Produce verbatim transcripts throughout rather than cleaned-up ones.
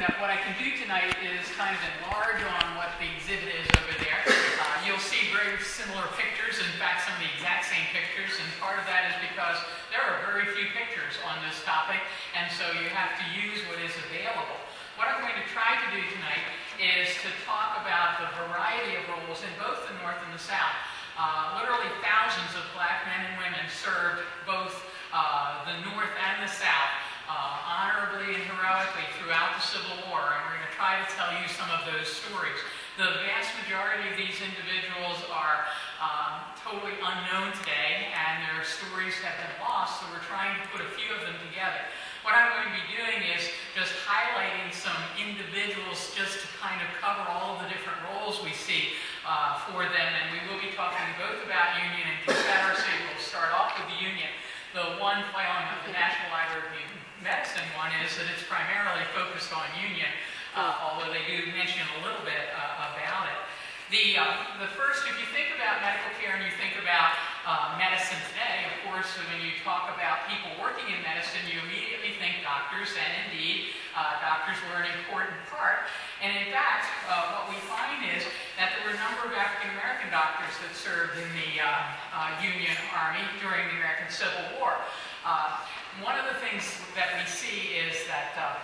that what I can do tonight is kind of enlarge on what the exhibit is over there. Uh, you'll see very similar pictures, in fact some of the exact same pictures, and part of that is because there are very few pictures on this topic, and so you have to use what is available. What I'm going to try to do tonight is to talk about the variety of roles in both the North and the South. Uh, literally thousands of black men and women served both uh, the North and the South uh, honorably and heroically throughout the Civil War, and we're going to try to tell you some of those stories. The vast majority of these individuals are um, totally unknown today, and their stories have been lost, so we're trying to put a few of them together. What I'm going to be doing is just highlighting some individuals just to kind of cover all of the different roles we see uh, for them, and we will be talking both about Union and Confederacy. We'll start off with the Union. The one following up the National Library of Medicine one is that it's primarily focused on Union, uh, although they do mention a little bit uh, about it. The, uh, the first, if you think about medical care and you think about uh, medicine today, of course, when you talk about people working in medicine, you immediately think doctors, and indeed, uh, doctors were an important part. And in fact, uh, what we find is that there were a number of African American doctors that served in the uh, uh, Union Army during the American Civil War. Uh, one of the things that we see is that uh,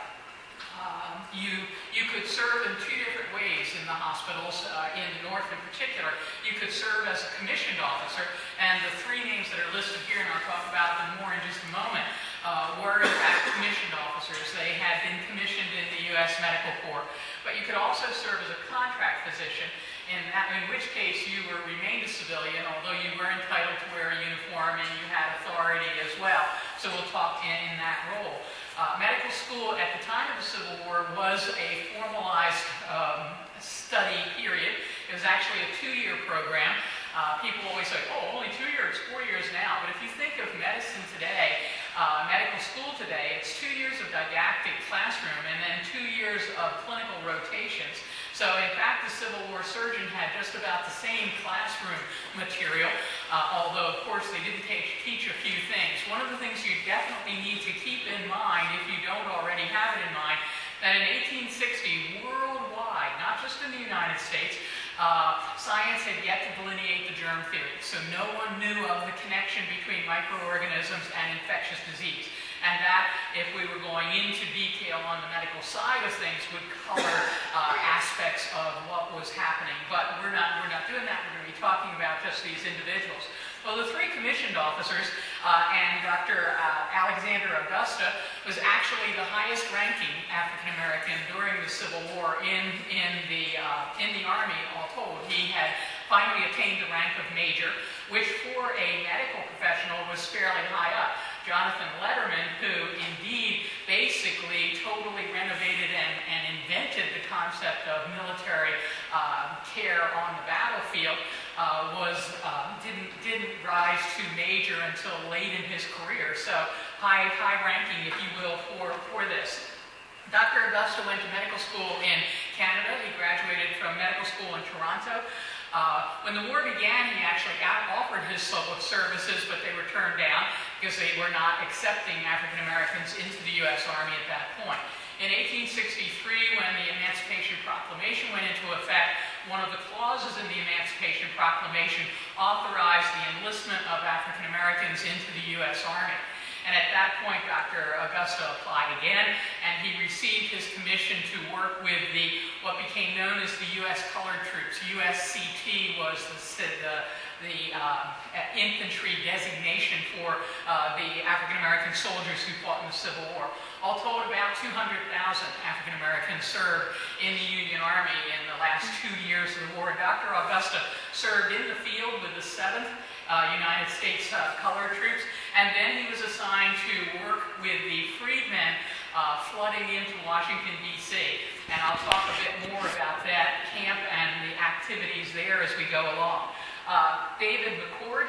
Um, you, you could serve in two different ways in the hospitals, uh, in the North in particular. You could serve as a commissioned officer, and the three names that are listed here, and I'll talk about them more in just a moment, uh, were in fact commissioned officers. They had been commissioned in the U S Medical Corps. But you could also serve as a contract physician, in, that, in which case you were remained a civilian, although you were entitled to wear a uniform and you had authority as well. So we'll talk in, in that role. Uh, medical school at the time of the Civil War was a formalized um, study period. It was actually a two-year program. Uh, people always say, oh, only two years, four years now. But if you think of medicine today, uh, medical school today, it's two years of didactic classroom and then two years of clinical rotations. So in fact, the Civil War surgeon had just about the same classroom material, uh, although of course they didn't teach, teach a few things. One of the things you definitely need to keep in mind, if you don't already have it in mind, that in eighteen sixty, worldwide, not just in the United States, uh, science had yet to delineate the germ theory. So no one knew of the connection between microorganisms and infectious disease. And that, if we were going into detail on the medical side of things, would color uh, aspects of what was happening. But we're not, we're not doing that. We're going to be talking about just these individuals. Well, the three commissioned officers, uh, and Doctor Uh, Alexander Augusta was actually the highest ranking African American during the Civil War in, in, the, uh, in the Army, all told. He had finally attained the rank of major, which for a medical professional was fairly high up. Jonathan Letterman, who indeed basically totally renovated and, and invented the concept of military uh, care on the battlefield, uh, was uh, didn't didn't rise to major until late in his career. So high high ranking, if you will, for for this. Doctor Augusta went to medical school in Canada. He graduated from medical school in Toronto. Uh, when the war began, he actually offered his public services, but they were turned down because they were not accepting African Americans into the U S Army at that point. In eighteen sixty-three, when the Emancipation Proclamation went into effect, one of the clauses in the Emancipation Proclamation authorized the enlistment of African Americans into the U S Army. And at that point, Doctor Augusta applied again, and he received his commission to work with the what became known as the U S Colored Troops. U S C T was the, the, the uh, infantry designation for uh, the African American soldiers who fought in the Civil War. All told, about two hundred thousand African Americans served in the Union Army in the last two years of the war. Doctor Augusta served in the field with the seventh Uh, United States uh, Colored Troops, and then he was assigned to work with the freedmen uh, flooding into Washington, D C And I'll talk a bit more about that camp and the activities there as we go along. Uh, David McCord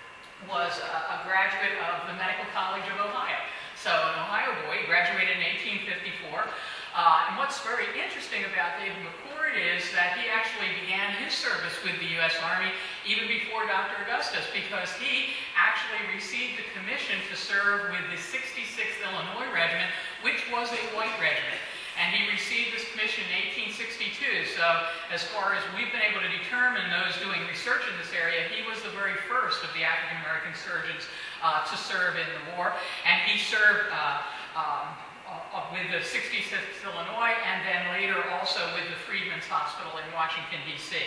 was a, a graduate of the Medical College of Ohio. So an Ohio boy, graduated in eighteen fifty-four. Uh, and what's very interesting about David McCord is that he actually began his service with the U S Army even before Doctor Augustus, because he actually received the commission to serve with the sixty-sixth Illinois Regiment, which was a white regiment. And he received the commissioned in eighteen sixty-two, so as far as we've been able to determine those doing research in this area, he was the very first of the African American surgeons uh, to serve in the war, and he served uh, um, uh, with the sixty-sixth Illinois, and then later also with the Freedmen's Hospital in Washington, D C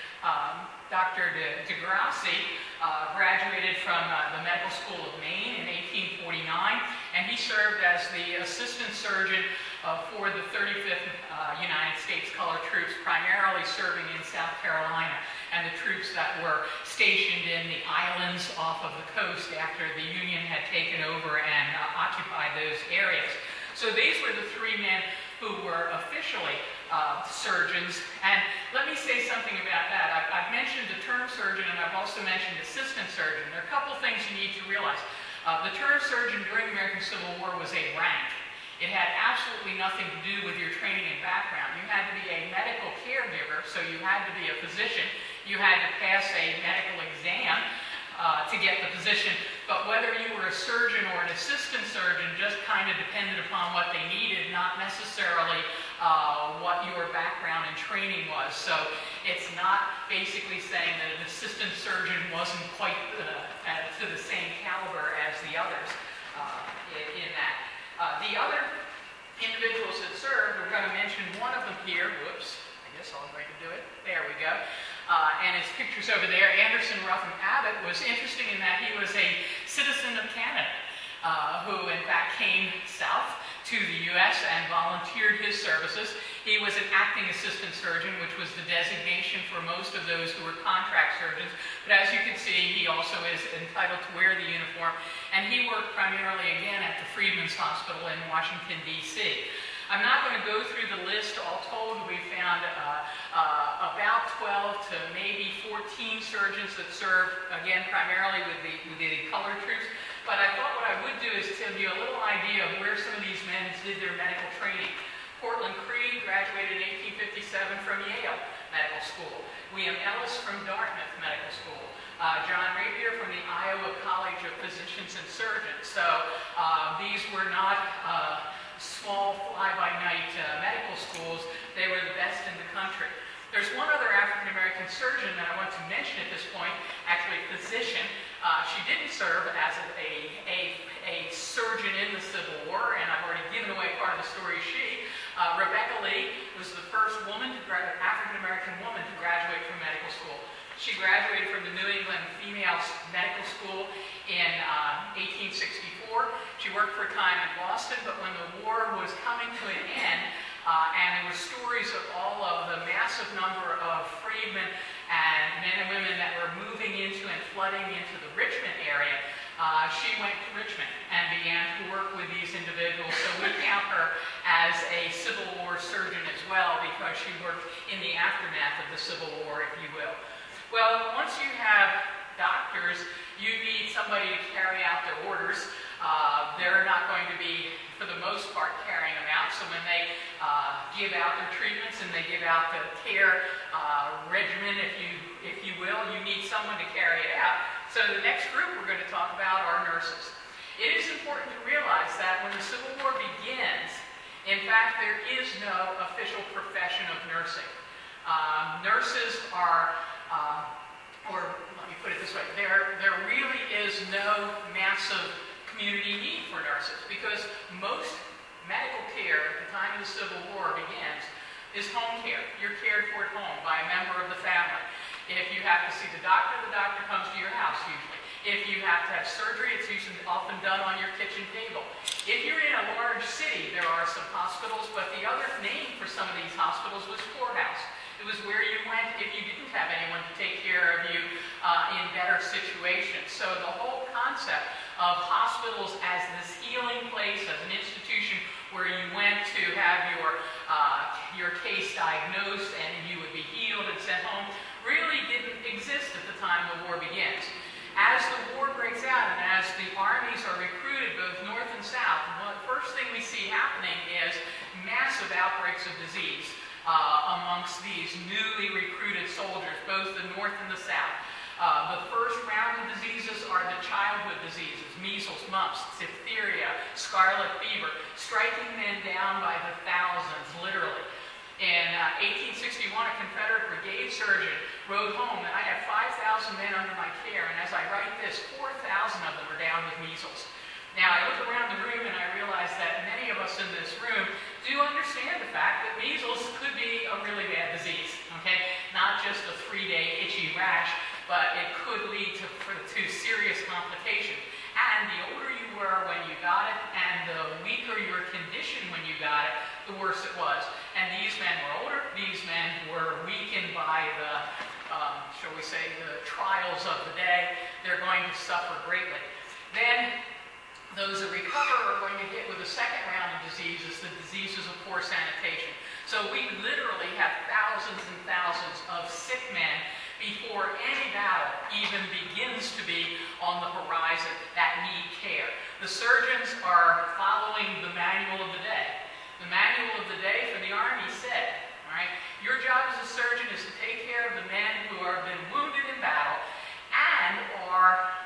Um, Doctor De, DeGrassi uh, graduated from uh, the Medical School of Maine in eighteen forty-nine, and he served as the assistant surgeon uh, for the thirty-fifth uh, United States Colored Troops, primarily serving in South Carolina, and the troops that were stationed in the islands off of the coast after the Union had taken over and uh, occupied those areas. So these were the three men who were officially uh, surgeons. And let me say something about that. I've, I've mentioned the term surgeon, and I've also mentioned assistant surgeon. There are a couple things you need to realize. Uh, the term surgeon during the American Civil War was a rank. It had absolutely nothing to do with your training and background. You had to be a medical caregiver, so you had to be a physician. You had to pass a medical exam uh, to get the position. But whether you were a surgeon or an assistant surgeon just kind of depended upon what they needed, not necessarily uh, what your background and training was. So it's not basically saying that an assistant surgeon wasn't quite uh, at, to the same caliber as the others uh, in, in that. Uh, the other individuals that served, we're going to mention one of them here. Whoops, I guess I'll go to do it. There we go. Uh, and his picture's over there. Anderson Ruffin Abbott was interesting in that he was a citizen of Canada, uh, who in fact came south to the U S and volunteered his services. He was an acting assistant surgeon, which was the designation for most of those who were contract surgeons. But as you can see, he also is entitled to wear the uniform. And he worked primarily, again, at the Freedmen's Hospital in Washington, D C I'm not going to go through the list. All told, we found uh, uh, about twelve to maybe fourteen surgeons that served, again, primarily with the, with the colored troops. But I thought what I would do is tell you a little idea of where some of these men did their medical training. Portland Creed graduated in eighteen fifty-seven from Yale Medical School. William Ellis from Dartmouth Medical School. Uh, John Rapier from the Iowa College of Physicians and Surgeons. So uh, these were not uh, small fly-by-night uh, medical schools. They were the best in the country. There's one other African-American surgeon that I want to mention at this point, actually a physician. Uh, she didn't serve as a, a, a surgeon in the Civil War, and I've already given away part of the story. She, uh, Rebecca Lee, was the first woman, to gra- African-American woman to graduate from medical school. She graduated from the New England Female Medical School in uh, eighteen sixty-four. She worked for a time in Boston, but when the war was coming to an end, uh, and there were stories of all of the massive number of freedmen and men and women that were moving into and flooding into the Richmond area, uh, she went to Richmond and began to work with these individuals. So we count her as a Civil War surgeon as well, because she worked in the aftermath of the Civil War, if you will. Well, once you have doctors, you need somebody to carry out their orders. Uh, they're not going to be, for the most part, carrying them out. So when they uh, give out their treatments and they give out the care uh, regimen, if you, if you will, you need someone to carry it out. So the next group we're going to talk about are nurses. It is important to realize that when the Civil War begins, in fact, there is no official profession of nursing. Um, nurses are Uh, or let me put it this way, there, there really is no massive community need for nurses, because most medical care at the time of the Civil War begins is home care. You're cared for at home by a member of the family. If you have to see the doctor, the doctor comes to your house usually. If you have to have surgery, it's usually often done on your kitchen table. If you're in a large city, there are some hospitals, but the other name for some of these hospitals was poorhouse. It was where you went if you didn't have anyone to take care of you uh, in better situations. So the whole concept of hospitals as this healing place, as an institution where you went to have your, uh, your case diagnosed and you would be healed and sent home, really didn't exist at the time the war begins. As the war breaks out and as the armies are recruited both north and south, the first thing we see happening is massive outbreaks of disease Uh, amongst these newly recruited soldiers, both the North and the South. Uh, the first round of diseases are the childhood diseases, measles, mumps, diphtheria, scarlet fever, striking men down by the thousands, literally. In surgeon, wrote home that I had five thousand men under my care, and as I write this, four thousand of them are down with measles. Now, I look around the room and I realize that many of us in this room do understand the fact that measles could be a really bad disease, okay? Not just a three-day itchy rash, but it could lead to, to serious complications. And the older you were when you got it, and the weaker your condition when you got it, the worse it was. And these men were older, these men were weakened by the, um, shall we say, the trials of the day. They're going to suffer greatly. Then, those that recover are going to hit with a second round of diseases, the diseases of poor sanitation. So we literally have thousands and thousands of sick men before any battle even begins to be on the horizon that need care. The surgeons are following the manual of the day. The manual of the day for the Army said, all right, your job as a surgeon is to take care of the men who have been wounded in battle and are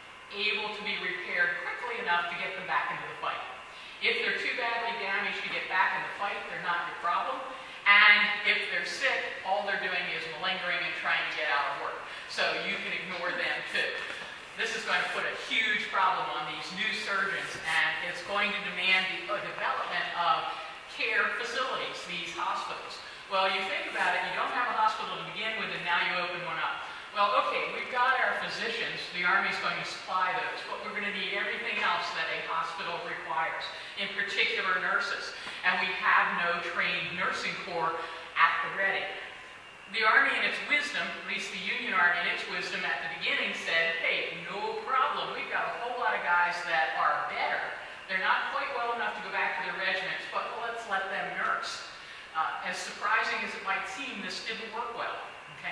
able to be repaired quickly enough to get them back into the fight. If they're too badly damaged to get back in the fight, they're not your problem. And if they're sick, all they're doing is malingering and trying to get out of work. So you can ignore them too. This is going to put a huge problem on these new surgeons, and it's going to demand the uh, development of care facilities, these hospitals. Well, you think about it, you don't have a hospital to begin with, and now you open one up. Well, okay, we've got our physicians, the Army's going to supply those, but we're going to need everything else that a hospital requires, in particular nurses, and we have no trained nursing corps at the ready. The Army in its wisdom, at least the Union Army in its wisdom at the beginning said, hey, no problem, we've got a whole lot of guys that are better. They're not quite well enough to go back to their regiments, but let's let them nurse. Uh, as surprising as it might seem, this didn't work well. Okay?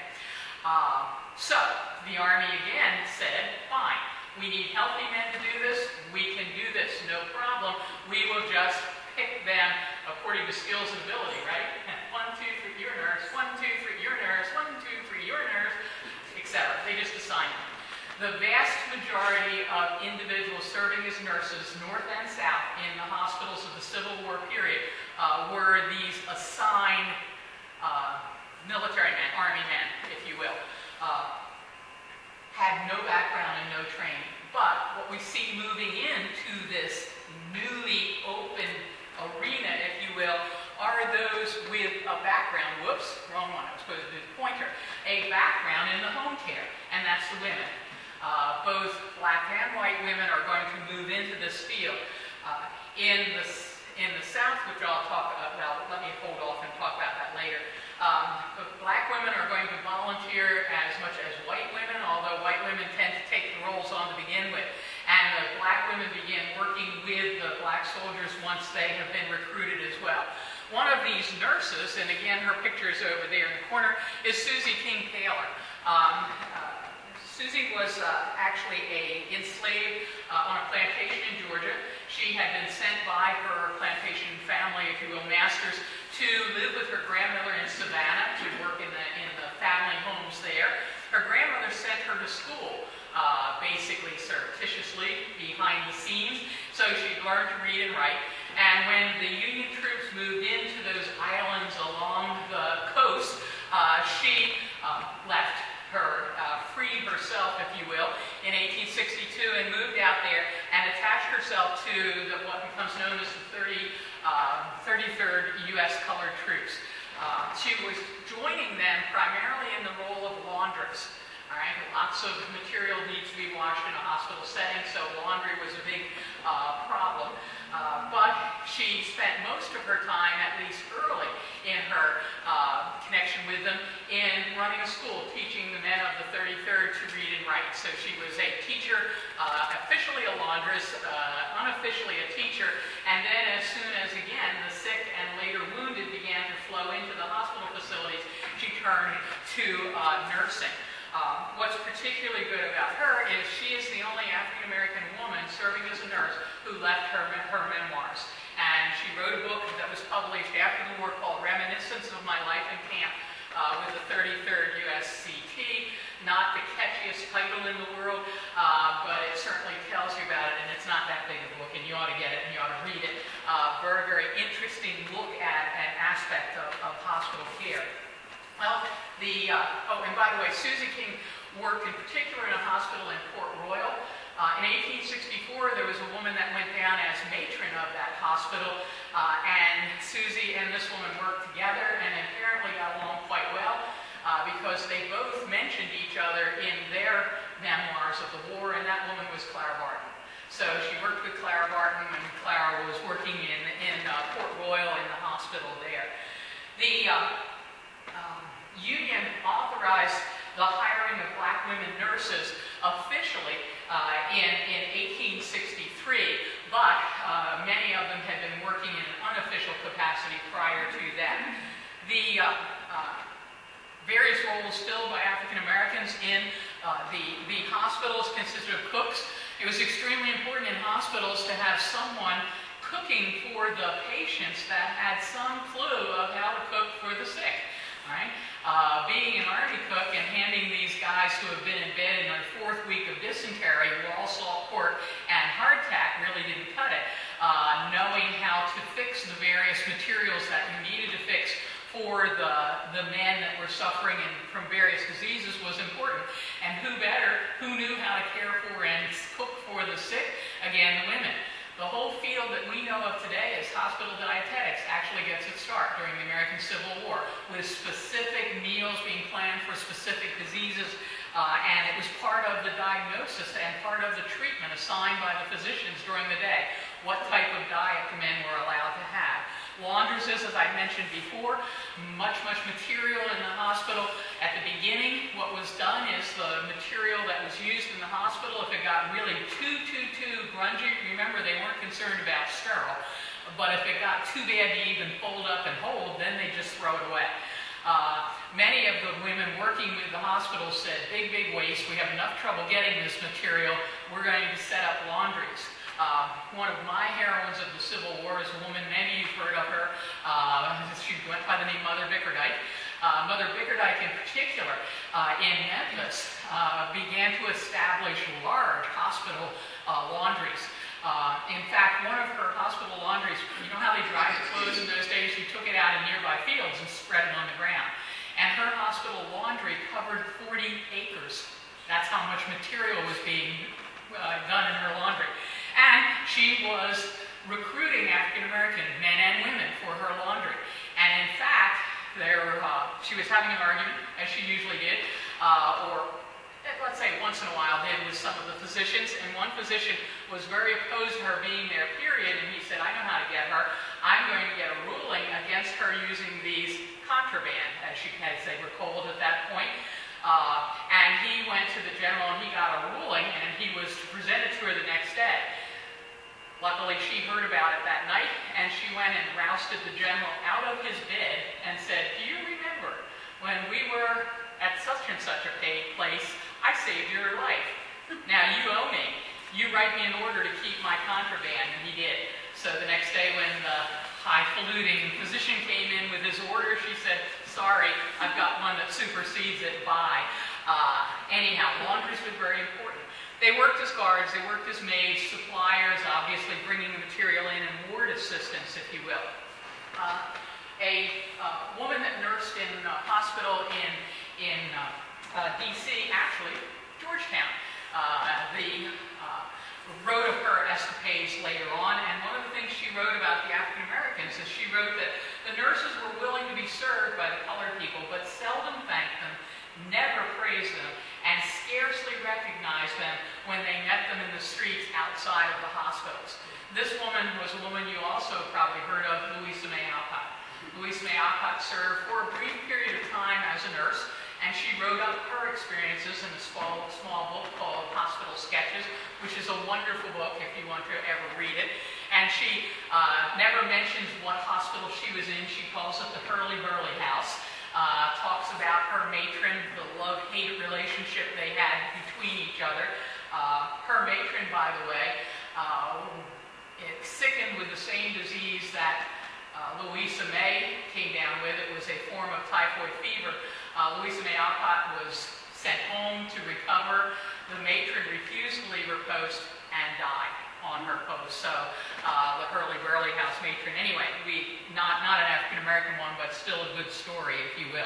Uh, so, the Army again said, fine, we need healthy men to do this, we can do this, no problem, we will just pick them according to skills and ability, right? One, two, three, you're a nurse, one, two, three, you're a nurse, one, two, three, you're a nurse, et cetera. They just assign them. The vast majority of individuals serving as nurses, north and south, in the hospitals of the Civil War period, uh, were these assigned uh, military men, Army men, if you will, uh, had no background and no training. But what we see moving into this newly open arena, if you will, are those with a background, whoops, wrong one, I was supposed to do the pointer, a background in the home care, and that's the women. Uh, both black and white women are going to move into this field. Uh, in, the, in the South, which I'll talk about, let me hold off and talk about that later, um, black women are going to volunteer as much as white women, although white women tend to take the roles on to begin with. And the black women begin working with the black soldiers once they have been recruited as well. One of these nurses, and again her picture is over there in the corner, is Susie King Taylor. Um, uh, Susie was uh, actually a enslaved uh, on a plantation in Georgia. She had been sent by her plantation family, if you will, masters, to live with her grandmother in Savannah, to work in the, in the family homes there. Her grandmother sent her to school, uh, basically surreptitiously, behind the scenes, so she learned to read and write. And when the Union troops moved into those islands along the coast, uh, she uh, left her, uh, freed herself, if you will, in eighteen sixty-two and moved out there and attached herself to the, what becomes known as the thirty-third U S Colored Troops. Uh, she was joining them primarily in the role of laundress. All right, lots of material needs to be washed in a hospital setting, so laundry was a big uh, problem. Uh, but she spent most of her time, at least early in her uh, connection with them, in running a school, teaching the men of the thirty-third to read and write. So she was a teacher, uh, officially a laundress, uh, unofficially a teacher, and then as soon as, again, the sick and later wounded began to flow into the hospital facilities, she turned to uh, nursing. Uh, what's particularly good about her is she is the only African-American woman serving as a nurse who left her, her memoirs. And she wrote a book that was published after the war called Reminiscence of My Life in Camp uh, with the thirty-third U S C T. Not the catchiest title in the world, uh, but it certainly tells you about it, and it's not that big a book, and you ought to get it and you ought to read it. Uh, very, very interesting look at an aspect of, of hospital care. Well, The, uh, oh, and by the way, Susie King worked in particular in a hospital in Port Royal. Uh, in eighteen sixty-four, there was a woman that went down as matron of that hospital, uh, and Susie and this woman worked together and apparently got along quite well uh, because they both mentioned each other in their memoirs of the war, and that woman was Clara Barton. So she worked with Clara Barton when Clara was working in, in uh, Port Royal in the hospital there. The uh, um, union authorized the hiring of black women nurses officially uh, in, in eighteen sixty-three, but uh, many of them had been working in an unofficial capacity prior to that. The uh, uh, various roles filled by African Americans in uh, the, the hospitals consisted of cooks. It was extremely important in hospitals to have someone cooking for the patients that had some clue of how to cook for the sick. Right? Uh, being an Army cook and handing these guys who have been in bed in their fourth week of dysentery, raw salt pork, and hardtack really didn't cut it. Uh, knowing how to fix the various materials that you needed to fix for the, the men that were suffering in, from various diseases was important. And who better, who knew how to care for and cook for the sick? Again, the women. The whole field that we know of today as hospital dietetics actually gets its start during the American Civil War, with specific meals being planned for specific diseases, uh, and it was part of the diagnosis and part of the treatment assigned by the physicians during the day, what type of diet the men were allowed to have. Laundresses, as I mentioned before, much, much material in the hospital. At the beginning, what was done is the material that was used in the hospital, if it got really too, too, too grungy, remember they weren't concerned about sterile, but if it got too bad to even fold up and hold, then they just throw it away. Uh, many of the women working with the hospital said, big, big waste, we have enough trouble getting this material, we're going to set up laundries. Uh, one of my heroines of the Civil War is a woman, maybe you've heard of her. Uh, she went by the name Mother Bickerdike. Uh, Mother Bickerdike in particular, uh, in Memphis, uh, began to establish large hospital uh, laundries. Uh, in fact, one of her hospital laundries, you know how they dried the clothes in those days? You took it out in nearby fields and spread it on the ground. And her hospital laundry covered forty acres. That's how much material was being uh, done in her laundry. And she was recruiting African American men and women for her laundry. And in fact, there, uh, she was having an argument, as she usually did, uh, or let's say once in a while did, with some of the physicians. And one physician was very opposed to her being there, period, and he said, I know how to get her. I'm going to get a ruling against her using these contraband, as, she, as they were called at that point. Uh, and he went to the general and he got a ruling, and he was to present it to her the next day. Luckily, she heard about it that night, and she went and rousted the general out of his bed and said, do you remember when we were at such and such a place, I saved your life. Now you owe me. You write me an order to keep my contraband, and he did. So the next day when the highfalutin physician came in with his order, she said, sorry, I've got one that supersedes it, bye. Uh, anyhow, laundries were very important. They worked as guards, they worked as maids, suppliers, obviously bringing the material in, and ward assistants, if you will. Uh, a uh, woman that nursed in a hospital in, in uh, uh, D C, actually, Georgetown, uh, the, uh, wrote of her escapades later on, and one of the things she wrote about the African Americans is she wrote that the nurses were willing to be served by the colored people, but seldom thanked them, never praised them, and scarcely recognized them when they met them in the streets outside of the hospitals. This woman was a woman you also probably heard of, Louisa May Alcott. Louisa May Alcott served for a brief period of time as a nurse, and she wrote up her experiences in a small, small book called Hospital Sketches, which is a wonderful book if you want to ever read it. And she uh, never mentions what hospital she was in. She calls it the Hurly-Burly House. Uh, talks about her matron, the love-hate relationship they had between each other. Uh, her matron, by the way, uh, it sickened with the same disease that uh, Louisa May came down with. It was a form of typhoid fever. Uh, Louisa May Alcott was sent home to recover. The matron refused to leave her post and died on her post. So uh, the Hurly-Burly House matron, anyway, we not, not an African-American one, but still a good story, if you will.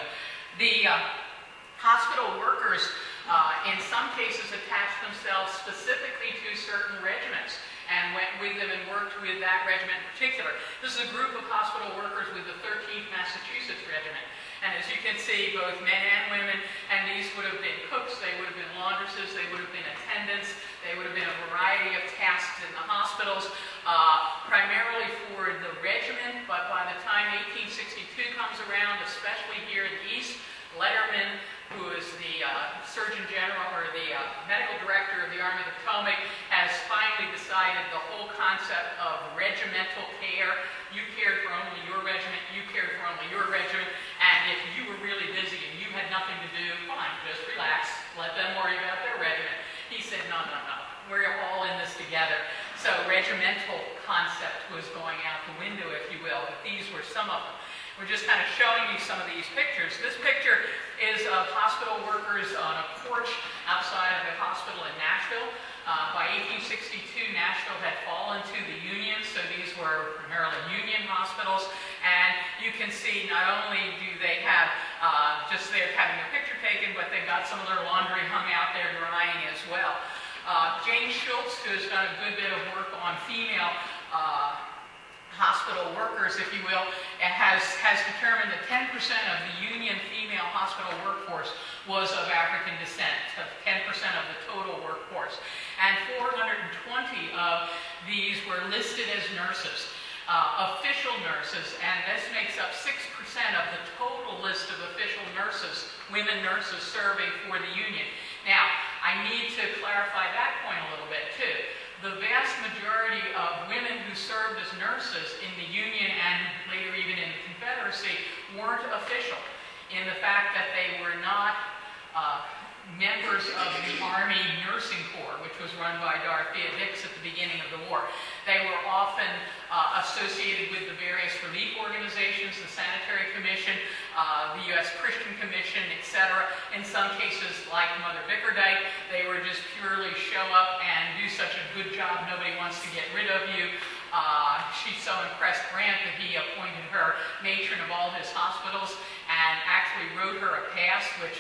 The uh, hospital workers, uh, in some cases, attached themselves specifically to certain regiments and went with them and worked with that regiment in particular. This is a group of hospital workers with the thirteenth Massachusetts Regiment. And as you can see, both men and women, and these would have been cooks, they would have been laundresses, they would have been attendants, they would have been a variety of tasks in the hospitals, uh, primarily for the regiment, but by the time eighteen sixty-two comes around, especially here in the East, Letterman, who is the uh, Surgeon General or the uh, Medical Director of the Army of the Potomac, has finally decided the whole concept of regimental care. You cared for only your regiment, you cared for only your regiment, and if you were really busy and you had nothing to do, fine, just relax, let them worry about their regiment. He said, no, no, no, we're all in this together. So regimental concept was going out the window, if you will, but these were some of them. We're just kind of showing you some of these pictures. This picture is of hospital workers on a porch outside of the hospital in Nashville. Uh, by eighteen sixty-two, Nashville had fallen to the Union, so these were primarily Union hospitals. And you can see not only do they have uh, just there having a picture taken, but they've got some of their laundry hung out there drying as well. Uh, Jane Schultz, who has done a good bit of work on female uh, hospital workers, if you will, has, has determined that ten percent of the Union female hospital workforce was of African descent, of ten percent of the total workforce. And four hundred twenty of these were listed as nurses, uh, official nurses, and this makes up six percent of the total list of official nurses, women nurses serving for the Union. Now, I need to clarify that point a little bit, too. The vast majority of women who served as nurses in the Union and later even in the Confederacy weren't official in the fact that they were not uh, members of the Army Nursing Corps, which was run by Dorothea Dix at the beginning of the war. They were often uh, associated with the various relief organizations, the Sanitary Commission, uh, the U S Christian Commission, et cetera. In some cases, like Mother Bickerdike, they were just purely show up and do such a good job, nobody wants to get rid of you. Uh, she so impressed Grant that he appointed her matron of all his hospitals and actually wrote her a pass, which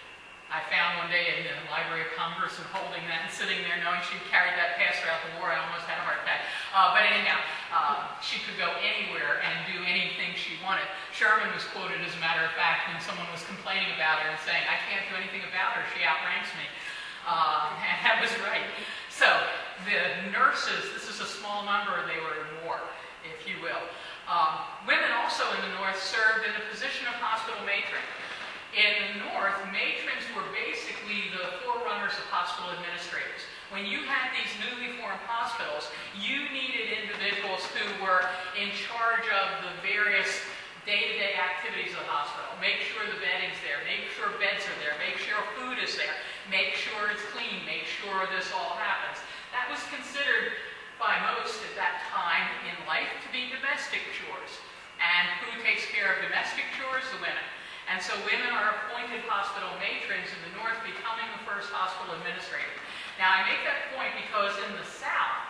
I found one day in the Library of Congress and holding that and sitting there knowing she'd carried that pass throughout the war. I almost had a heart attack. Uh, but anyhow, uh, she could go anywhere and do anything she wanted. Sherman was quoted, as a matter of fact, when someone was complaining about her and saying, I can't do anything about her, she outranks me. Uh, and that was right. So the nurses, this is a small number, they were more, if you will. Um, women also in the North served in the position of hospital matron. In the North, matrons were basically the forerunners of hospital administrators. When you had these newly formed hospitals, you needed individuals who were in charge of the various day-to-day activities of the hospital. Make sure the bedding's there, make sure beds are there, make sure food is there, make sure it's clean, make sure this all happens. That was considered by most at that time in life to be domestic chores. And who takes care of domestic chores? The women. And so women are appointed hospital matrons in the North, becoming the first hospital administrator. Now, I make that point because in the South,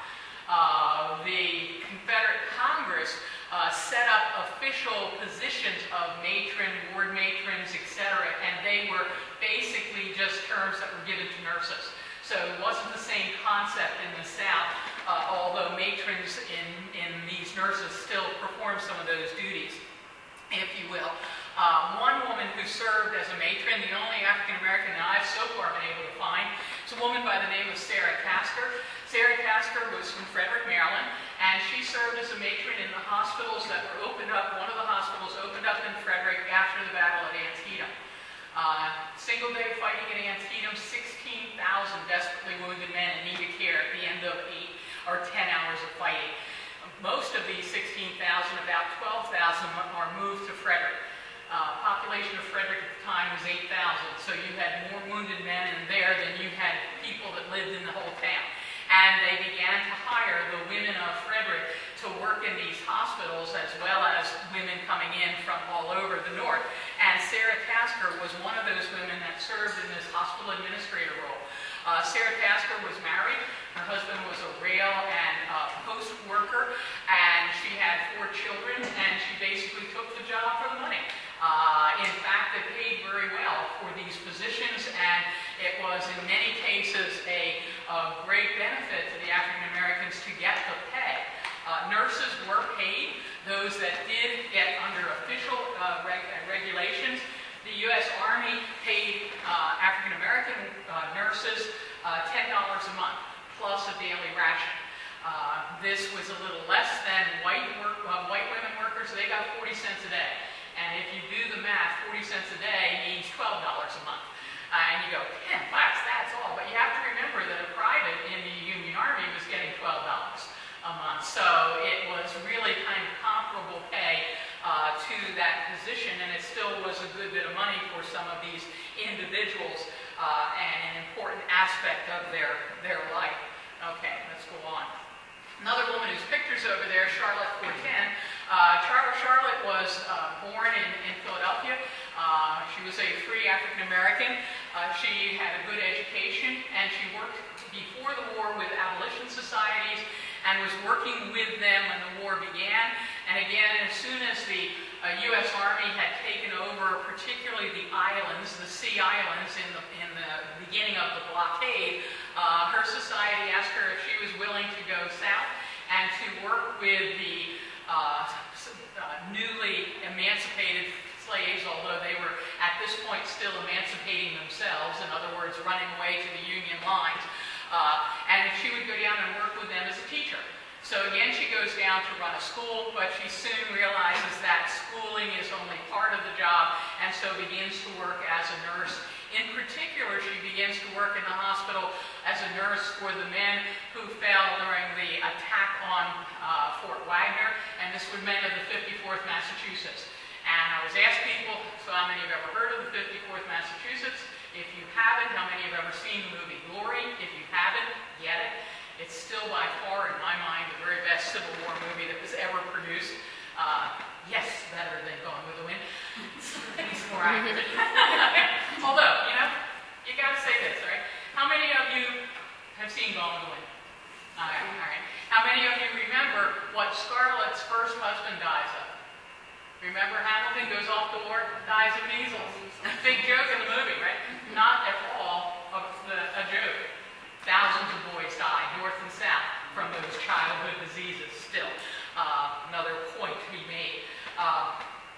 uh, the Confederate Congress uh, set up official positions of matron, ward matrons, et cetera, and they were basically just terms that were given to nurses. So it wasn't the same concept in the South, uh, although matrons in, in these nurses still perform some of those duties, if you will. Uh, one woman who served as a matron, the only African-American that I've so far been able to find, is a woman by the name of Sarah Tasker. Sarah Tasker was from Frederick, Maryland, and she served as a matron in the hospitals that were opened up. One of the hospitals opened up in Frederick after the Battle of Antietam. Uh, single day fighting at Antietam, sixteen thousand desperately wounded men in need of care at the end of eight or ten hours of fighting. Most of these sixteen thousand, about twelve thousand, are moved to Frederick. Uh, population of Frederick at the time was eight thousand, so you had more wounded men in there than you had people that lived in the whole town. And they began to hire the women of Frederick to work in these hospitals, as well as women coming in from all over the North. And Sarah Tasker was one of those women that served in this hospital administrator role. Uh, Sarah Tasker was married. Her husband was a rail and uh, post worker, and she had four children, and she basically took the job for the money. Uh, in fact, they paid very it was in many cases a uh, great benefit to the African Americans to get the pay. Uh, nurses were paid. Those that did get under official uh, reg regulations, the U S Army paid uh, African American uh, nurses uh, ten dollars a month plus a daily ration. Uh, this was a little less than white work, uh, white women workers. They got forty cents a day. And if you do the math, forty cents a day means twelve dollars a month. Uh, and you go, ten bucks, that's all. But you have to remember that a private in the Union Army was getting twelve dollars a month. So it was really kind of comparable pay uh, to that position, and it still was a good bit of money for some of these individuals uh, and an important aspect of their, their life. Okay, let's go on. Another woman whose picture's over there, Charlotte Fortin. Uh, Charlotte was uh, born in, in Philadelphia. Uh, she was a free African American. Uh, she had a good education, and she worked before the war with abolition societies and was working with them when the war began. And again, as soon as the uh, U S Army had taken over, particularly the islands, the Sea Islands in the, in the beginning of the blockade, uh, her society asked her if she was willing to go south and to work with the uh, uh, newly emancipated slaves, although they were at this point still emancipating themselves, in other words, running away to the Union lines. Uh, and she would go down and work with them as a teacher. So again, she goes down to run a school, but she soon realizes that schooling is only part of the job, and so begins to work as a nurse. In particular, she begins to work in the hospital as a nurse for the men who fell during the attack on uh, Fort Wagner, and this was men of the fifty-fourth Massachusetts. And I was asked people, so how many have ever heard of the fifty-fourth Massachusetts? If you haven't, how many have ever seen the movie Glory? If you haven't, get it. It's still by far, in my mind, the very best Civil War movie that was ever produced. Uh, yes, better than Gone with the Wind. It's more accurate. Although, you know, you got to say this, right? How many of you have seen Gone with the Wind? All right, all right. How many of you remember what Scarlett's first husband dies of? Remember, Hamilton goes off to war, dies of measles. Big joke in the movie, right? Not at all of the, a joke. Thousands of boys die, north and south, from those childhood diseases still. Uh, another point to be made. Uh,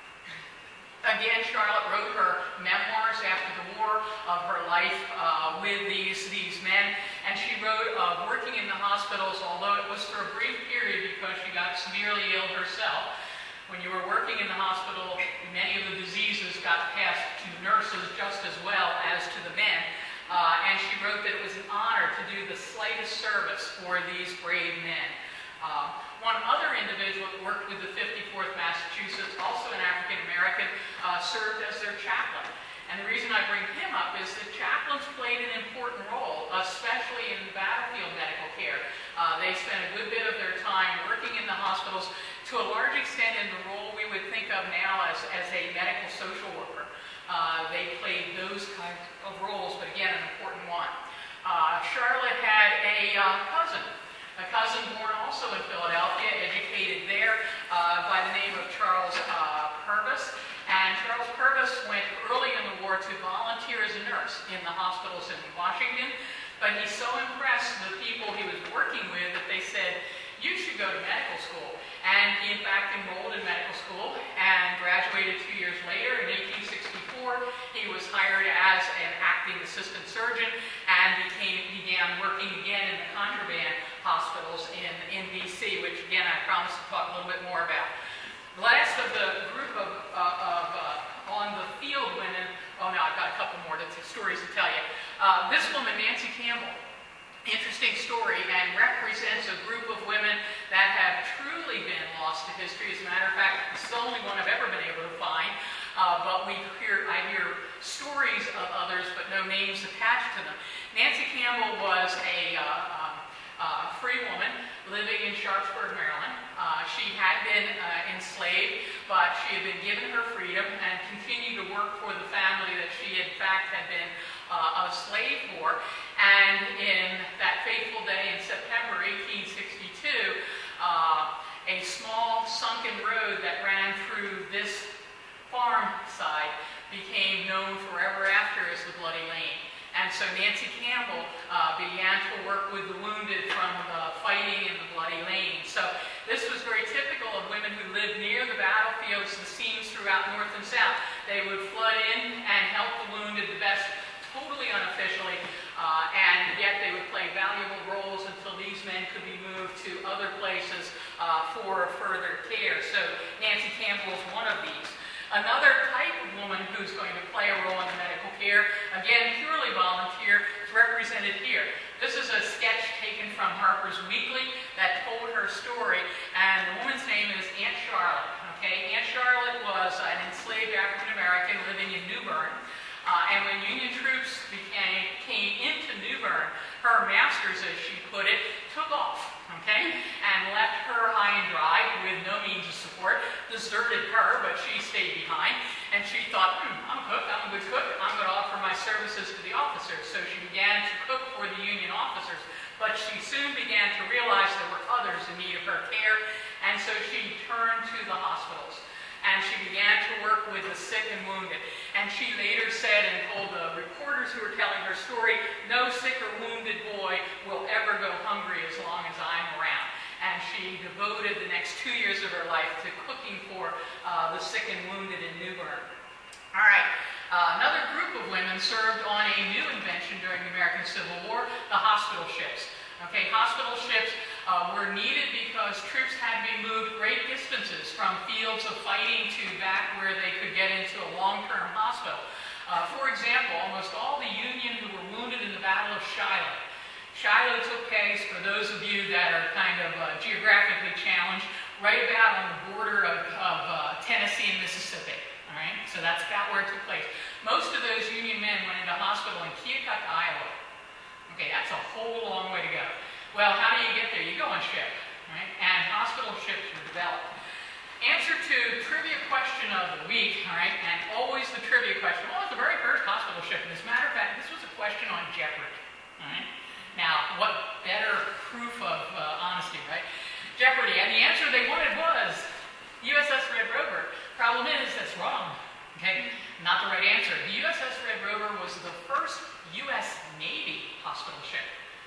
again, Charlotte wrote her memoirs after the war of her life uh, with these, these men, and she wrote of working in the hospitals, although it was for a brief period because she got severely ill herself. When you were working in the hospital, many of the diseases got passed to nurses just as well as to the men. Uh, and she wrote that it was an honor to do the slightest service for these brave men. Uh, one other individual that worked with the fifty-fourth Massachusetts, also an African American, uh, served as their chaplain. And the reason I bring him up is that chaplains played an important role, especially in battlefield medical care. Uh, they spent a good bit of their time working in the hospitals, to a large extent in the role we would think of now as, as a medical social worker. Uh, they played those kinds of roles, but again, an important one. Uh, Charlotte had a uh, cousin, a cousin born also in Philadelphia, educated there uh, by the name of Charles uh, Purvis. And Charles Purvis went early in the war to volunteer as a nurse in the hospitals in Washington, but he so impressed the people he was working with that they said, you should go to medical school. And he, in fact, enrolled in medical school and graduated two years later. In eighteen sixty-four, he was hired as an acting assistant surgeon and became, began working again in the contraband hospitals in, in D C, which, again, I promised to talk a little bit more about. The last of the group of, uh, of uh, on-the-field women, oh, no, I've got a couple more to stories to tell you. Uh, this woman, Nancy Campbell, interesting story, and represents a group of women that have truly been lost to history. As a matter of fact, it's the only one I've ever been able to find. Uh, but we hear, I hear stories of others, but no names attached to them. Nancy Campbell was a uh, uh, uh, free woman living in Sharpsburg, Maryland. Uh, she had been uh, enslaved, but she had been given her freedom and continued to work for the family that she, in fact, had been uh, a slave for. And in that fateful day in September eighteen sixty-two, uh, a small sunken road that ran through this farm side became known forever after as the Bloody Lane. And so Nancy Campbell uh, began to work with the wounded from the fighting in the Bloody Lane. So this was very typical of women who lived near the battlefields, the scenes throughout North and South. They would flood in and help the wounded the best, totally unofficially, uh, and yet they would play valuable roles until these men could be moved to other places uh, for further care. So Nancy Campbell is one of these. Another type of woman who's going to play a role in the medical care, again, purely volunteer, is represented here. This is a sketch taken from Harper's Weekly that told her story, and the woman's name is Aunt Charlotte. Okay, Aunt Charlotte was an enslaved African American living in New Bern, uh, and when Union troops became, came into New Bern, her masters, as she put it, took off. Okay, and left her high and dry with no means of support, deserted her, but she stayed behind, and she thought, hmm, I'm a cook, I'm a good cook, I'm going to offer my services to the officers. So she began to cook for the Union officers, but she soon began to realize there were others in need of her care, and so she turned to the hospitals. And she began to work with the sick and wounded. And she later said and told the reporters who were telling her story, no sick or wounded boy will ever go hungry as long as I'm around. And she devoted the next two years of her life to cooking for uh, the sick and wounded in New Bern. All right, uh, another group of women served on a new invention during the American Civil War, the hospital ships. Okay, hospital ships uh, were needed because troops had to be moved great distances from fields of fighting to back where they could get into a long-term hospital. Uh, for example, almost all the Union who were wounded in the Battle of Shiloh. Shiloh took place, for those of you that are kind of uh, geographically challenged, right about on the border of, of uh, Tennessee and Mississippi. All right, so that's about where it took place. Most of those Union men went into hospital in Keokuk, Iowa. Okay, that's a whole long way to go. Well, how do you get there? You go on ship, right? And hospital ships were developed. Answer to trivia question of the week, all right? And always the trivia question. Well, it's the very first hospital ship. And as a matter of fact, this was a question on Jeopardy, all right? Now, what better proof of uh, honesty, right? Jeopardy. And the answer they wanted was U S S Red Rover. Problem is, that's wrong, okay? Not the right answer. The U S S Red Rover was the first U S Navy hospital ship.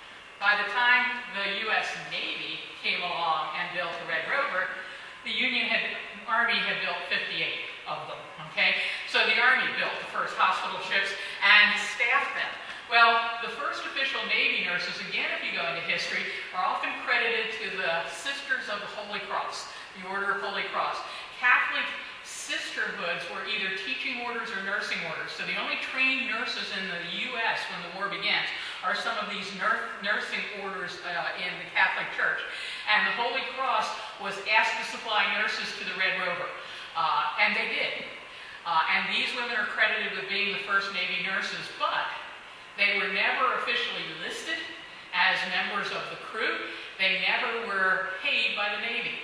By the time the U S Navy came along and built the Red Rover, the Union had, Army had built fifty-eight of them, okay? So the Army built the first hospital ships and staffed them. Well, the first official Navy nurses, again, if you go into history, are often credited to the Sisters of the Holy Cross, the Order of Holy Cross. Catholic sisterhoods were either teaching orders or nursing orders. So the only trained nurses in the U S when the war begins are some of these nur nursing orders uh, in the Catholic Church. And the Holy Cross was asked to supply nurses to the Red Rover. Uh, and they did. Uh, and these women are credited with being the first Navy nurses, but they were never officially listed as members of the crew. They never were paid by the Navy.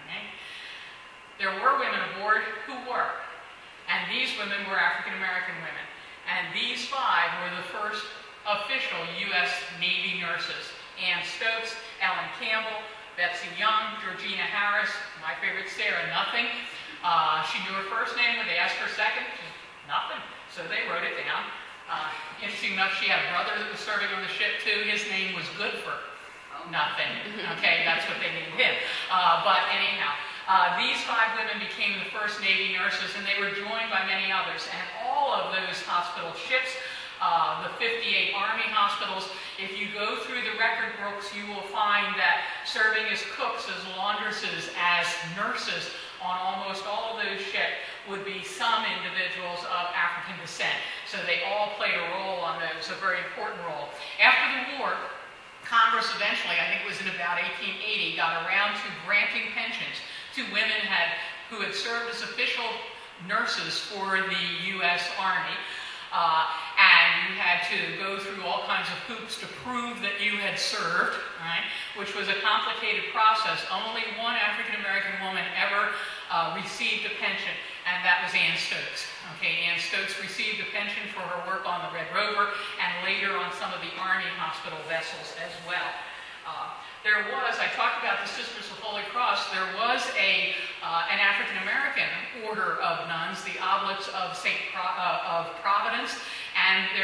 There were women aboard who were, and these women were African American women. And these five were the first official U S Navy nurses. Ann Stokes, Ellen Campbell, Betsy Young, Georgina Harris, my favorite, Sarah Nothing. Uh, she knew her first name, when they asked her second, she said, nothing. So they wrote it down. Uh, interesting enough, she had a brother that was serving on the ship too. His name was Goodfer. Nothing. Okay, that's what they named him. Uh, but anyhow. Uh, these five women became the first Navy nurses, and they were joined by many others. And all of those hospital ships, uh, the fifty-eight Army hospitals, if you go through the record books, you will find that serving as cooks, as laundresses, as nurses on almost all of those ships would be some individuals of African descent. So they all played a role on those, a very important role. After the war, Congress eventually, I think it was in about eighteen eighty, got around to granting pensions to women had, who had served as official nurses for the U S Army. Uh, and you had to go through all kinds of hoops to prove that you had served, right? Which was a complicated process. Only one African American woman ever uh, received a pension, and that was Ann Stokes. Okay, Ann Stokes received a pension for her work on the Red Rover and later on some of the Army hospital vessels as well. Uh, there was, I talked about the Sisters of Holy Cross, there was a, uh, an African-American order of nuns, the Oblates of Saint Pro uh, of Providence, and there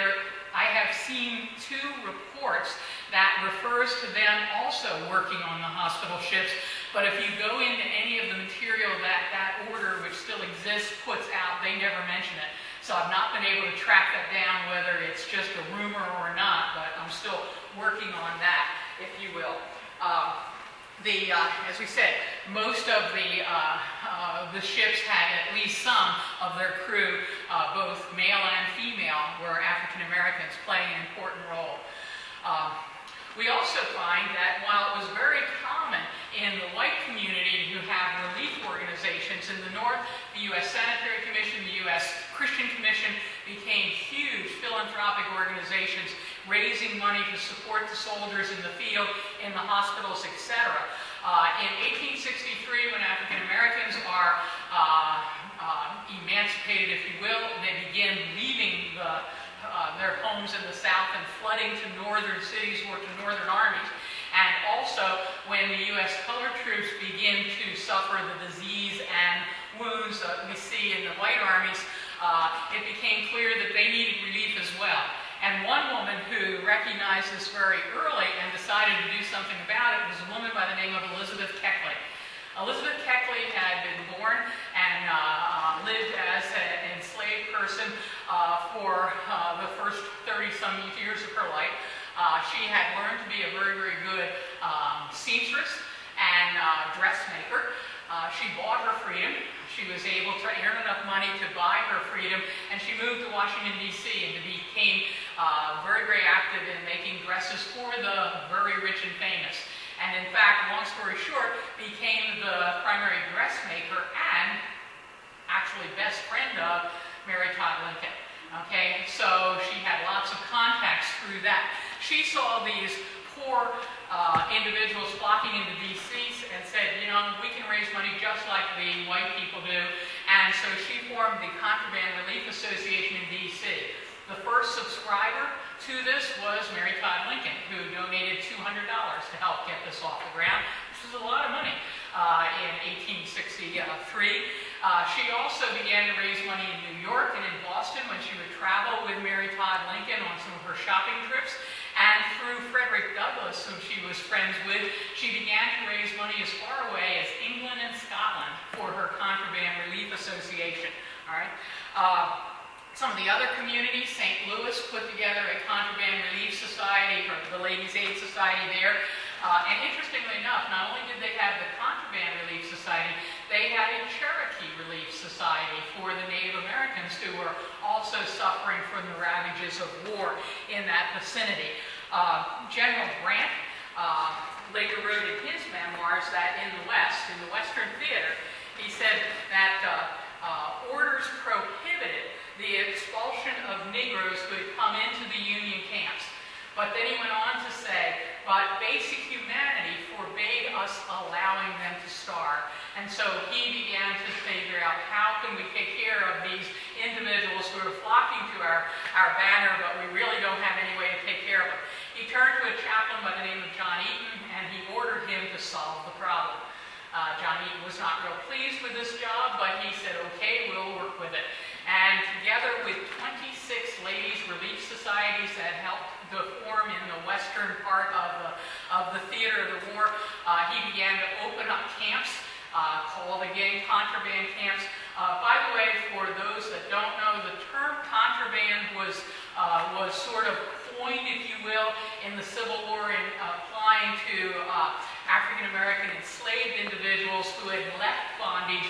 I have seen two reports that refers to them also working on the hospital ships, but if you go into any of the material that that order, which still exists, puts out, they never mention it. So I've not been able to track that down, whether it's just a rumor or not, but I'm still working on that, if you will. Uh, The, uh, as we said, most of the, uh, uh, the ships had at least some of their crew, uh, both male and female, were African Americans, playing an important role. Uh, we also find that while it was very common in the white community who have relief organizations in the North, the U S Sanitary Commission, the U S Christian Commission became huge philanthropic organizations raising money to support the soldiers in the field, in the hospitals, et cetera. Uh, in eighteen sixty-three, when African Americans are uh, uh, emancipated, if you will, they begin leaving the, uh, their homes in the South and flooding to northern cities or to northern armies. And also, when the U S colored troops begin to suffer the disease and wounds that we see in the white armies, uh, it became clear that they needed relief as well. And one woman who recognized this very early and decided to do something about it was a woman by the name of Elizabeth Keckley. Elizabeth Keckley had been born and uh, lived as an enslaved person uh, for uh, the first thirty-some years of her life. Uh, she had learned to be a very, very good um, seamstress and uh, dressmaker. Uh, she bought her freedom. She was able to earn enough money to buy her freedom, and she moved to Washington, D C and became uh, very, very active in making dresses for the very rich and famous. And in fact, long story short, became the primary dressmaker and actually best friend of Mary Todd Lincoln. Okay, so she had lots of contacts through that. She saw these poor uh, individuals flocking into D C and said, you know, we can raise money just like the white people do. And so she formed the Contraband Relief Association in D C. The first subscriber to this was Mary Todd Lincoln, who donated two hundred dollars to help get this off the ground, which was a lot of money uh, in eighteen sixty-three. Uh, she also began to raise money in New York and in Boston when she would travel with Mary Todd Lincoln on some of her shopping trips. And through Frederick Douglass, whom she was friends with, she began to raise money as far away as England and Scotland for her Contraband Relief Association. All right. Uh, some of the other communities, Saint Louis put together a Contraband Relief Society, or the Ladies' Aid Society there. Uh, and interestingly enough, not only did they have the Contraband Relief Society, they had a Cherokee Relief Society for the Native Americans who were also suffering from the ravages of war in that vicinity. Uh, General Grant uh, later wrote in his memoirs that in the West, in the Western theater, he said that uh, uh, orders prohibited the expulsion of Negroes who had come into the Union camps. But then he went on to say, but basic humanity forbade us allowing them to starve. And so he began to figure out how can we take care of these individuals who are flocking to our, our banner, but we really don't have any way to take care of them. He turned to a chaplain by the name of John Eaton, and he ordered him to solve the problem. Uh, John Eaton was not real pleased with this job, but he said, okay, we'll work with it. And together with twenty-six ladies' relief societies that helped to form in the western part of the, of the theater of the war, uh, he began to open up camps, uh, called again contraband camps. Uh, by the way, for those that don't know, the term contraband was, uh, was sort of coined, if you will, in the Civil War in uh, applying to uh, African American enslaved individuals who had left bondage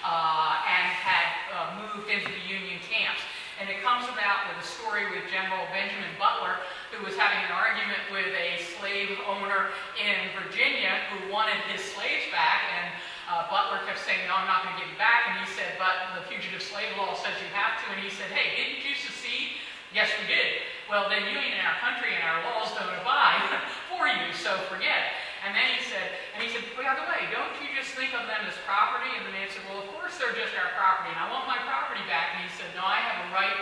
uh, and had uh, moved into the Union camps. And it comes about with a story with General Benjamin Butler, who was having an argument with a slave owner in Virginia who wanted his slaves back. And uh, Butler kept saying, no, I'm not going to give you back. And he said, but the fugitive slave law says you have to. And he said, hey, didn't you secede? Yes, we did. Well, then you ain't in our country and our laws don't abide for you, so forget it. And then he said, and he said, by the way, don't you just think of them as property? And the man said, well, of course they're just our property, and I want my property back. And he said, no, I have a right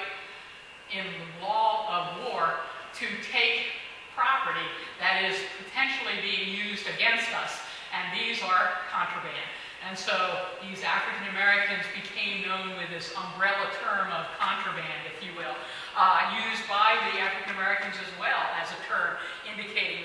in the law of war to take property that is potentially being used against us, and these are contraband. And so these African Americans became known with this umbrella term of contraband, if you will, uh, used by the African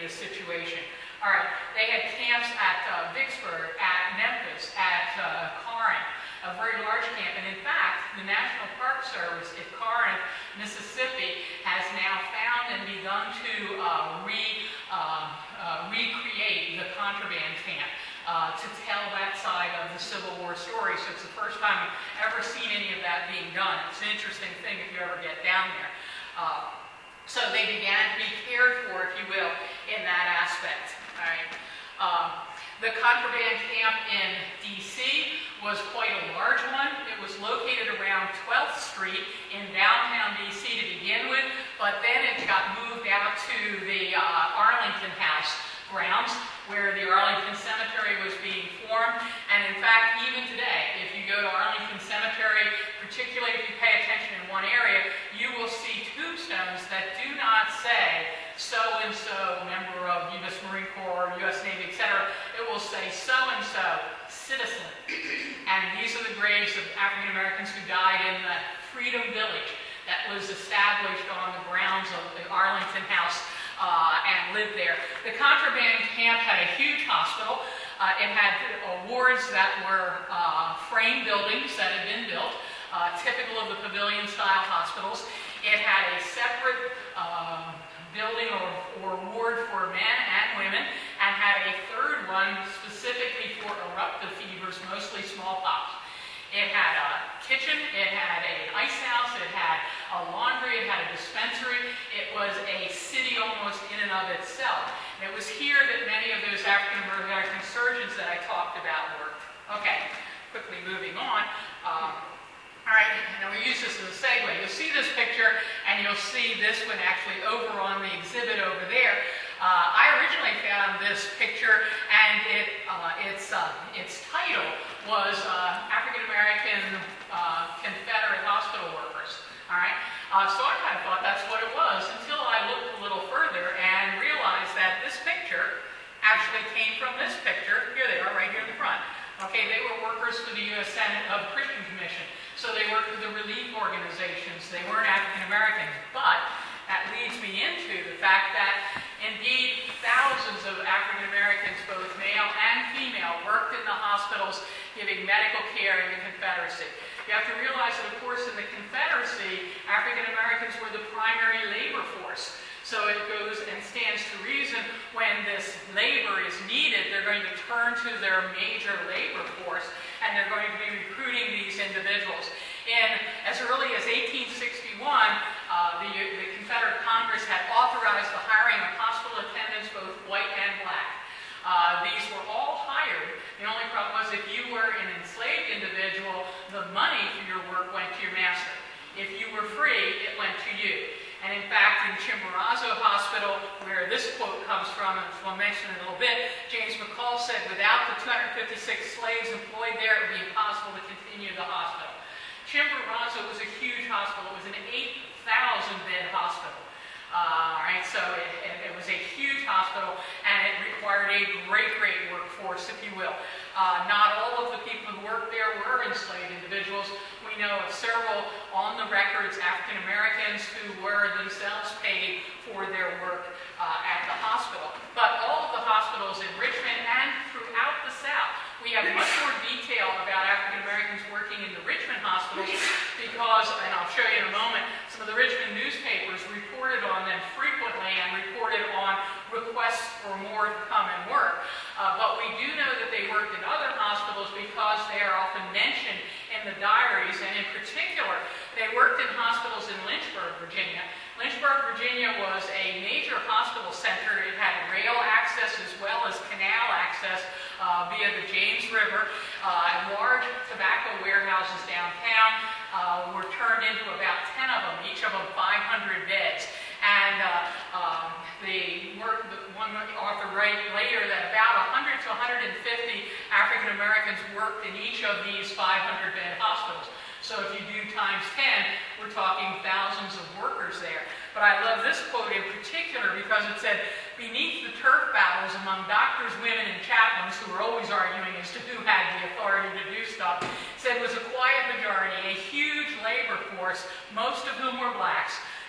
the situation. All right, they had camps at uh, Vicksburg, at Memphis, at uh, Corinth, a very large camp. And in fact, the National Park Service at Corinth, Mississippi, has now found and begun to uh, re, uh, uh, recreate the contraband camp uh, to tell that side of the Civil War story. So it's the first time I've ever seen any of that being done. It's an interesting thing if you ever get down there. Uh, so they began to be cared for, if you will, in that aspect. All right. Uh, the contraband camp in D C was quite a large one. It was located around twelfth street in downtown D C to begin with, but then it got moved out to the uh, Arlington House grounds where the Arlington Cemetery was being formed. And in fact, even today, if you go to Arlington Cemetery, particularly if you pay attention in one area, you will see tombstones that do not say so-and-so member of U S Marine Corps, U S Navy, et cetera. It will say so-and-so citizen. And these are the graves of African Americans who died in the Freedom Village that was established on the grounds of the Arlington House uh, and lived there. The contraband camp had a huge hospital. Uh, it had uh, wards that were uh, frame buildings that had been built, uh, typical of the pavilion-style hospitals. It had a separate uh, building or, or ward for men and women, and had a third one specifically for eruptive fevers, mostly smallpox. It had a kitchen, it had an ice house, it had a laundry, it had a dispensary. It was a city almost in and of itself. And it was here that many of those African American surgeons that I talked about worked. Okay, quickly moving on. Um, All right, and we use this as a segue. You'll see this picture, and you'll see this one actually over on the exhibit over there. Uh, I originally found this picture, and it, uh, its, uh, its title was uh, African American uh, Confederate Hospital Workers. All right, uh, so I kind of thought that's what it was until I looked a little further and realized that this picture actually came from this picture. Here they are, right here in the front. Okay, they were workers for the U S Senate of Christian Commission. So they worked with the relief organizations. They weren't African Americans. But that leads me into the fact that, indeed, thousands of African Americans, both male and female, worked in the hospitals giving medical care in the Confederacy. You have to realize that, of course, in the Confederacy, African Americans were the primary labor force. So it goes and stands to reason when this labor is needed, they're going to turn to their major labor force, and they're going to be recruiting these individuals. And as early as eighteen sixty-one, uh, the, the Confederate Congress had authorized the hiring of hospital attendants, both white and black. Uh, these were all hired. The only problem was if you were an enslaved individual, the money for your work went to your master. If you were free, it went to you. And in fact, in Chimborazo Hospital, where this quote comes from, and we'll mention in a little bit, James McCall said, without the two hundred fifty-six slaves employed there, it would be impossible to continue the hospital. Chimborazo was a huge hospital. It was an eight thousand bed hospital. Uh, all right, so it, it, it was a huge hospital, and it required a great, great workforce, if you will. Uh, not all of the people who worked there were enslaved individuals. We know of several on the records African Americans who were themselves paid for their work uh, at the hospital. But all of the hospitals in Richmond and throughout the South, we have much more detail about African Americans working in the Richmond hospitals because, and I'll show you in a moment, some of the Richmond newspapers reported on them frequently and reported on requests for more to come and work. Uh, but we do know that they worked in other hospitals because they are often mentioned in the diaries, and in particular, they worked in hospitals in Lynchburg, Virginia. Lynchburg, Virginia was a major hospital center. It had rail access as well as canal access uh, via the James River. Uh, large tobacco warehouses downtown uh, were turned into about ten of them, each of them five hundred beds. And uh, um, the, work, the one author wrote later that about one hundred to one hundred fifty African Americans worked in each of these five hundred bed hospitals. So if you do times ten, we're talking thousands of workers there. But I love this quote in particular because it said, beneath the turf battles among doctors, women, and chaplains, who were always arguing as to who had the authority to do stuff, said was a quiet majority, a huge labor force, most of whom were blacks,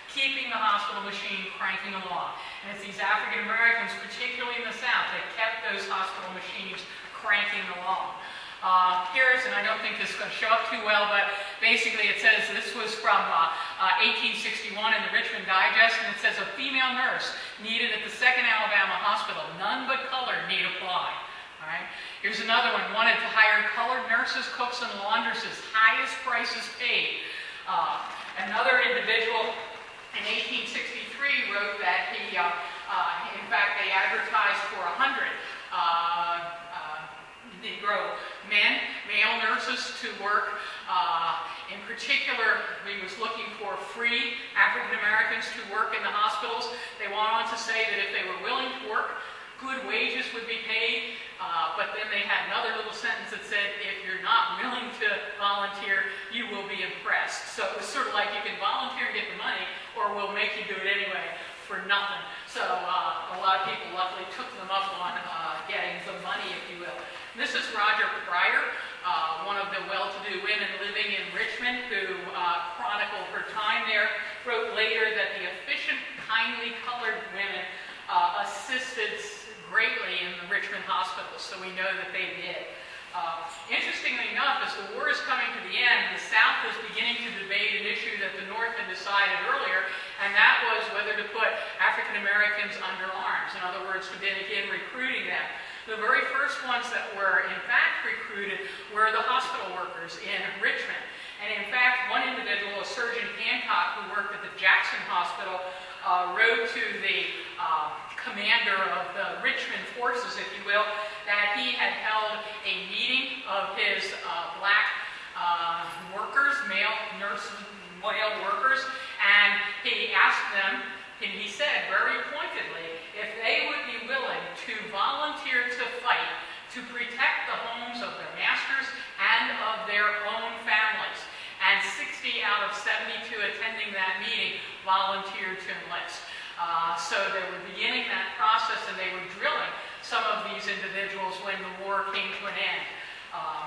keeping the hospital machine cranking along. And it's these African Americans, particularly in the South, that kept those hospital machines cranking along. Uh, here's, and I don't think this is going to show up too well, but basically it says this was from uh, uh, eighteen sixty-one in the Richmond Digest, and it says a female nurse needed at the Second Alabama Hospital. None but colored need apply. All right. Here's another one. Wanted to hire colored nurses, cooks, and laundresses. Highest prices paid. Uh, another individual in eighteen sixty-three wrote that he, uh, uh, in fact, they advertised for a hundred uh, uh, Negro men, male nurses to work. Uh, in particular, he was looking for free African Americans to work in the hospitals. They went on to say that if they were willing to work, good wages would be paid. Uh, but then they had another little sentence that said, if you're not willing to volunteer, you will be impressed. So it was sort of like you can volunteer and get the money, or we'll make you do it anyway for nothing. So uh, a lot of people luckily took them up on uh, getting the money, if you will. This is Roger Pryor, uh, one of the well-to-do women living in Richmond, who uh, chronicled her time there, wrote later that the efficient, kindly colored women uh, assisted greatly in the Richmond hospitals, so we know that they did. Uh, interestingly enough, as the war is coming to the end, the South is beginning to debate an issue that the North had decided earlier, and that was whether to put African Americans under arms. In other words, to begin recruiting them. The very first ones that were, in fact, recruited were the hospital workers in Richmond. And in fact, one individual, a Surgeon Hancock, who worked at the Jackson Hospital, uh, wrote to the uh, commander of the Richmond forces, if you will, that he had held a meeting of his uh, black uh, workers, male nurses, male workers, and he asked them, and he said very pointedly, if they would be willing to volunteer to fight to protect the homes of their masters and of their own families. And sixty out of seventy-two attending that meeting volunteered to enlist. Uh, so they were beginning that process, and they were drilling some of these individuals when the war came to an end. Uh,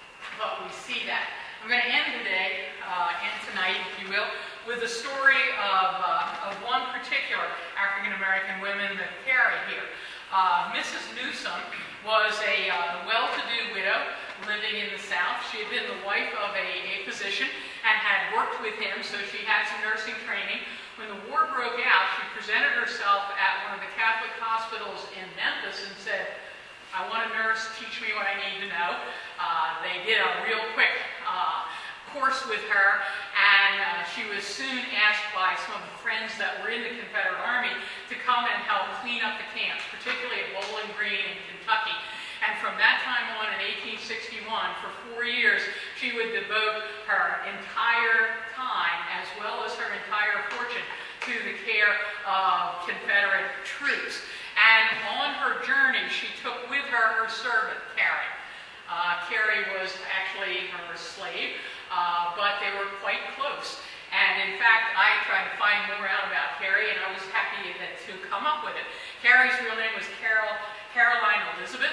but we see that. I'm going to end today, uh, and tonight, if you will, with the story of, uh, of one particular African-American woman, the Carrie here. Uh, Missus Newsom was a uh, well-to-do widow living in the South. She had been the wife of a, a physician and had worked with him, so she had some nursing training. When the war broke out, she presented herself at one of the Catholic hospitals in Memphis and said, I want a nurse, teach me what I need to know. Uh, they did a real quick uh, course with her, and uh, she was soon asked by some of the friends that were in the Confederate Army to come and help clean up the camps, particularly at Bowling Green in Kentucky. And from that time on in eighteen sixty-one, for four years, she would devote her entire time, as well as her entire fortune, to the care of Confederate troops. And on her journey, she took with her her servant, Carrie. Uh, Carrie was actually her slave, uh, but they were quite close. And in fact, I tried to find more out about Carrie, and I was happy that, to come up with it. Carrie's real name was Carol, Caroline Elizabeth.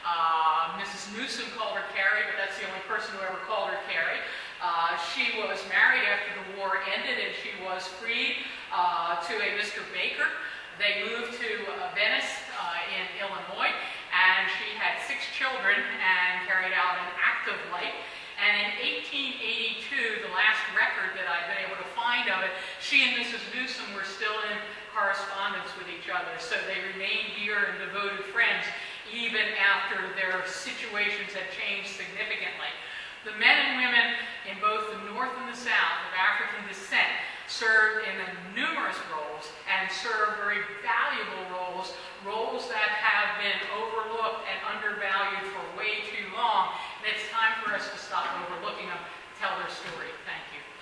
Uh, Missus Newsom called her Carrie, but that's the only person who ever called her Carrie. Uh, she was married after the war ended, and she was freed uh, to a Mister Baker. They moved to uh, Venice uh, in Illinois, and she had six children and carried out an active life. And in eighteen eighty-two, the last record that I've been able to find of it, she and Missus Newsom were still in correspondence with each other. So they remained dear and devoted friends, even after their situations had changed significantly. The men and women in both the North and the South of African descent served in numerous roles and served very valuable roles, roles that have been overlooked and undervalued for way too long. And it's time for us to stop overlooking them, tell their story. Thank you.